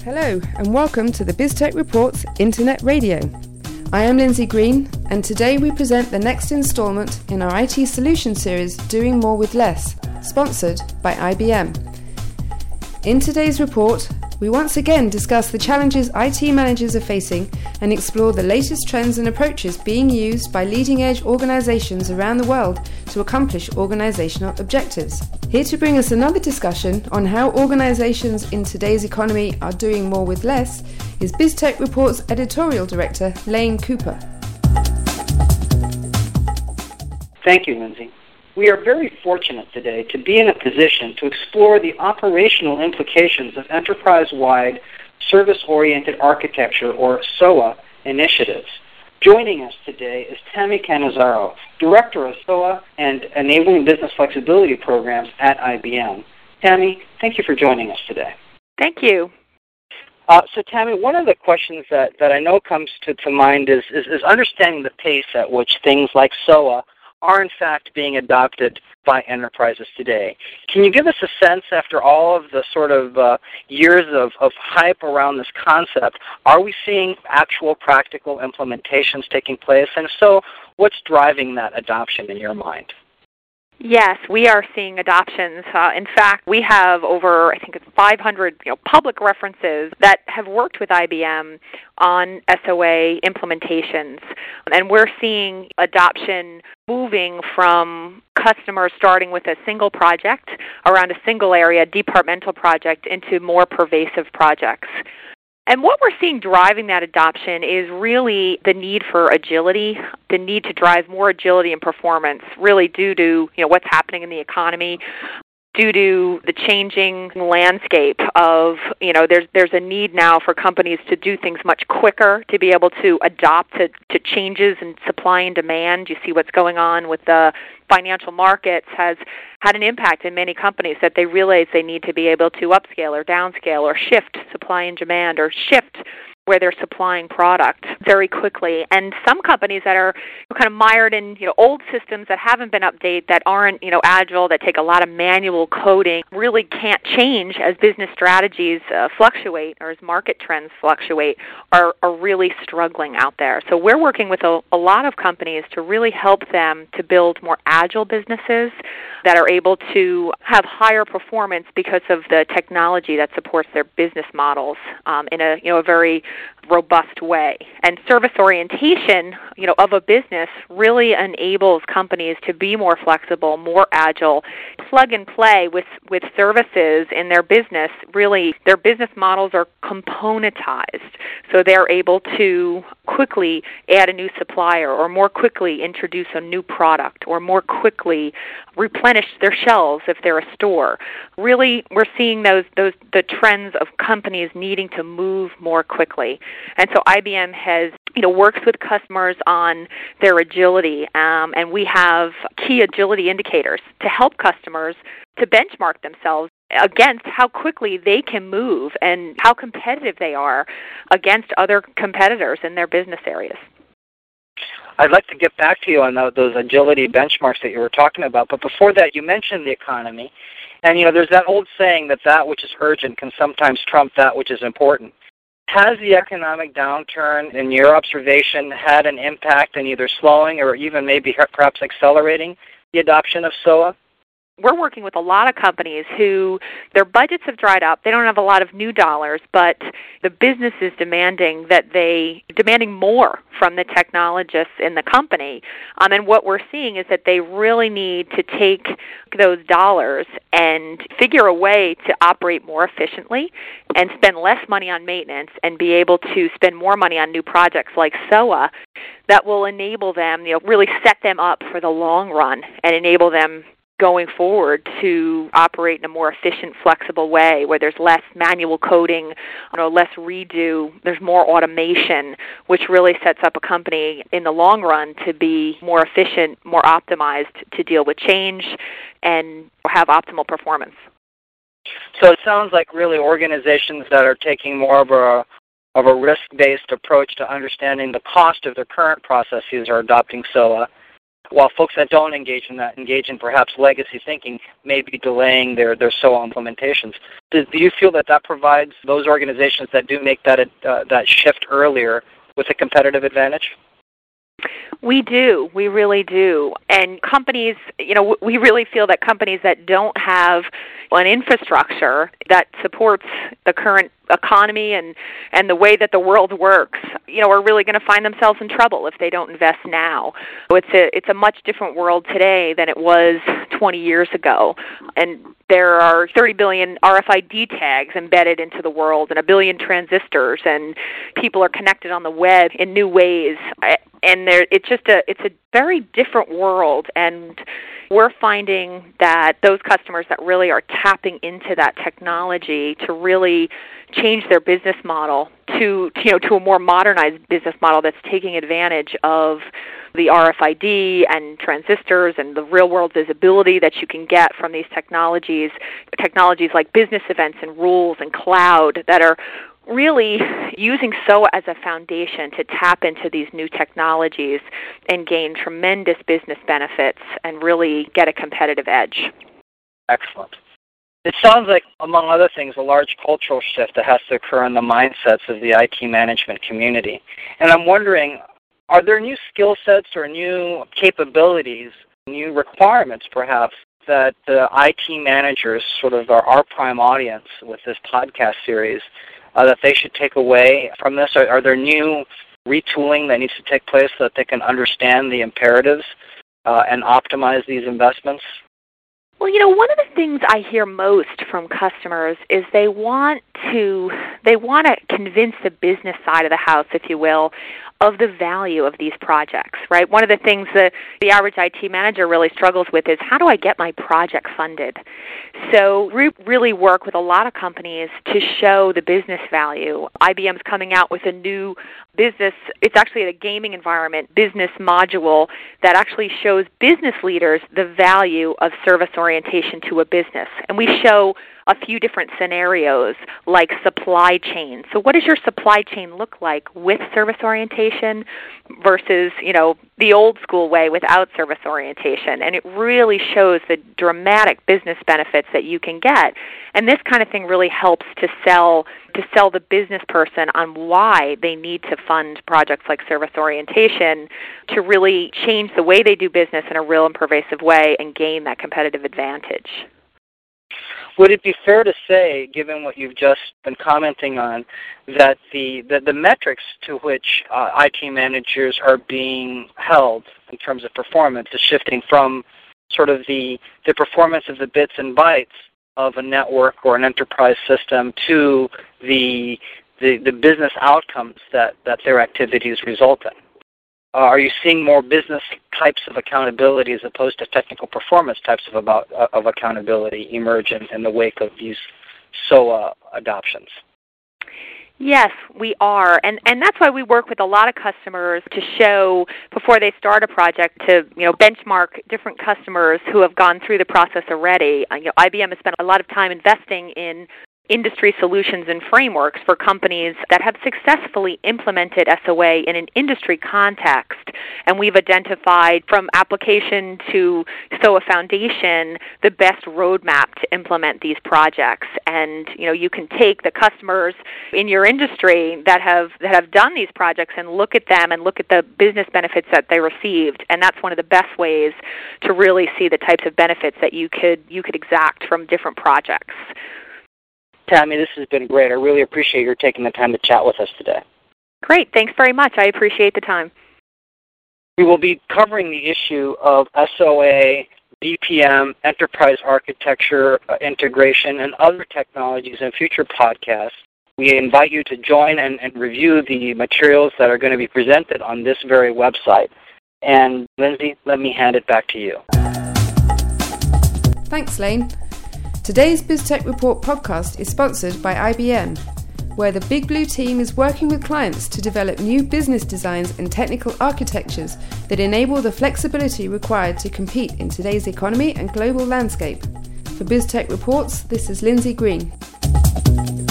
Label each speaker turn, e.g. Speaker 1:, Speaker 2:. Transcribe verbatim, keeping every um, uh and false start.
Speaker 1: Hello and welcome to the BizTech Reports Internet Radio. I am Lindsay Green and today we present the next instalment in our I T solution series Doing More with Less, sponsored by I B M. In today's report, we once again discuss the challenges I T managers are facing and explore the latest trends and approaches being used by leading-edge organizations around the world to accomplish organizational objectives. Here to bring us another discussion on how organizations in today's economy are doing more with less is BizTech Reports editorial director Lane Cooper.
Speaker 2: Thank you, Lindsay. We are very fortunate today to be in a position to explore the operational implications of enterprise-wide service-oriented architecture, or S O A, initiatives. Joining us today is Tammy Cannizzaro, Director of S O A and Enabling Business Flexibility Programs at I B M. Tammy, thank you for joining us today.
Speaker 3: Thank you.
Speaker 2: Uh, so, Tammy, one of the questions that, that I know comes to, to mind is, is, is understanding the pace at which things like S O A are in fact being adopted by enterprises today. Can you give us a sense, after all of the sort of uh, years of, of hype around this concept, are we seeing actual practical implementations taking place? And if so, what's driving that adoption in your mind?
Speaker 3: Yes, we are seeing adoptions. Uh, in fact, we have over, I think it's five hundred you know, public references that have worked with I B M on S O A implementations. And we're seeing adoption moving from customers starting with a single project around a single area, departmental project, into more pervasive projects. And what we're seeing driving that adoption is really the need for agility, the need to drive more agility and performance, really due to you know what's happening in the economy, due to the changing landscape of, you know, there's there's a need now for companies to do things much quicker, to be able to adapt to, to changes in supply and demand. You see what's going on with the financial markets has had an impact in many companies that they realize they need to be able to upscale or downscale or shift supply and demand or shift where they're supplying product very quickly. And some companies that are kind of mired in, you know, old systems that haven't been updated, that aren't, you know, agile, that take a lot of manual coding, really can't change as business strategies uh, fluctuate or as market trends fluctuate, are, are really struggling out there. So we're working with a, a lot of companies to really help them to build more agile businesses that are able to have higher performance because of the technology that supports their business models um, in a, you know, a very robust way. And service orientation, you know, of a business really enables companies to be more flexible, more agile, plug and play with, with services in their business. Really, their business models are componentized, so they're able to quickly add a new supplier or more quickly introduce a new product or more quickly replenish their shelves if they're a store. Really, we're seeing those those the trends of companies needing to move more quickly. And so I B M has, you know, works with customers on their agility, um, and we have key agility indicators to help customers to benchmark themselves against how quickly they can move and how competitive they are against other competitors in their business areas.
Speaker 2: I'd like to get back to you on those agility benchmarks that you were talking about, but before that, you mentioned the economy. And, you know, there's that old saying that that which is urgent can sometimes trump that which is important. Has the economic downturn, in your observation, had an impact in either slowing or even maybe perhaps accelerating the adoption of S O A?
Speaker 3: We're working with a lot of companies who their budgets have dried up. They don't have a lot of new dollars, but the business is demanding that they demanding more from the technologists in the company. Um, and what we're seeing is that they really need to take those dollars and figure a way to operate more efficiently and spend less money on maintenance and be able to spend more money on new projects like S O A that will enable them, you know, really set them up for the long run and enable them going forward to operate in a more efficient, flexible way where there's less manual coding, you know, less redo, there's more automation, which really sets up a company in the long run to be more efficient, more optimized to deal with change and have optimal performance.
Speaker 2: So it sounds like really organizations that are taking more of a of a risk-based approach to understanding the cost of their current processes are adopting S O A. while folks that don't engage in that, engage in perhaps legacy thinking, may be delaying their, their S O A implementations. Do, do you feel that that provides those organizations that do make that, uh, that shift earlier with a competitive advantage?
Speaker 3: We do. We really do. And companies, you know, we really feel that companies that don't have an infrastructure that supports the current economy and, and the way that the world works, you know, are really going to find themselves in trouble if they don't invest now. So it's a it's a much different world today than it was twenty years ago. And there are thirty billion R F I D tags embedded into the world and a billion transistors, and people are connected on the web in new ways. And there, it's just a it's a very different world, and we're finding that those customers that really are tapping into that technology to really change their business model to, you know, to a more modernized business model that's taking advantage of the R F I D and transistors and the real-world visibility that you can get from these technologies, technologies like business events and rules and cloud that are really using S O A as a foundation to tap into these new technologies and gain tremendous business benefits and really get a competitive edge.
Speaker 2: Excellent. It sounds like, among other things, a large cultural shift that has to occur in the mindsets of the I T management community. And I'm wondering, are there new skill sets or new capabilities, new requirements perhaps, that the I T managers, sort of our, our prime audience with this podcast series, uh, that they should take away from this? Are, are there new retooling that needs to take place so that they can understand the imperatives uh, and optimize these investments?
Speaker 3: Well, you know, one of the things I hear most from customers is they want to they want to convince the business side of the house, if you will, of the value of these projects, right? One of the things that the average I T manager really struggles with is, how do I get my project funded? So we really work with a lot of companies to show the business value. I B M's coming out with a new business, it's actually a gaming environment, business module that actually shows business leaders the value of service orientation to a business. And we show a few different scenarios like supply chain. So what does your supply chain look like with service orientation versus, you know, the old school way without service orientation? And it really shows the dramatic business benefits that you can get. And this kind of thing really helps to sell to sell the business person on why they need to fund projects like service orientation to really change the way they do business in a real and pervasive way and gain that competitive advantage.
Speaker 2: Would it be fair to say, given what you've just been commenting on, that the, the, the metrics to which uh, I T managers are being held in terms of performance is shifting from sort of the, the performance of the bits and bytes of a network or an enterprise system to the, the, the business outcomes that, that their activities result in? Uh, are you seeing more business types of accountability as opposed to technical performance types of about uh, of accountability emerge in, in the wake of these S O A adoptions?
Speaker 3: Yes, we are, and and that's why we work with a lot of customers to show before they start a project to you know benchmark different customers who have gone through the process already. Uh, you know, I B M has spent a lot of time investing in industry solutions and frameworks for companies that have successfully implemented S O A in an industry context. And we've identified from application to S O A Foundation the best roadmap to implement these projects. And you know, you can take the customers in your industry that have that have done these projects and look at them and look at the business benefits that they received. And that's one of the best ways to really see the types of benefits that you could you could exact from different projects.
Speaker 2: Tammy, this has been great. I really appreciate your taking the time to chat with us today.
Speaker 3: Great. Thanks very much. I appreciate the time.
Speaker 2: We will be covering the issue of S O A, B P M, enterprise architecture, uh, integration, and other technologies in future podcasts. We invite you to join and, and review the materials that are going to be presented on this very website. And Lindsay, let me hand it back to you.
Speaker 1: Thanks, Lane. Today's BizTech Report podcast is sponsored by I B M, where the Big Blue team is working with clients to develop new business designs and technical architectures that enable the flexibility required to compete in today's economy and global landscape. For BizTech Reports, this is Lindsay Green.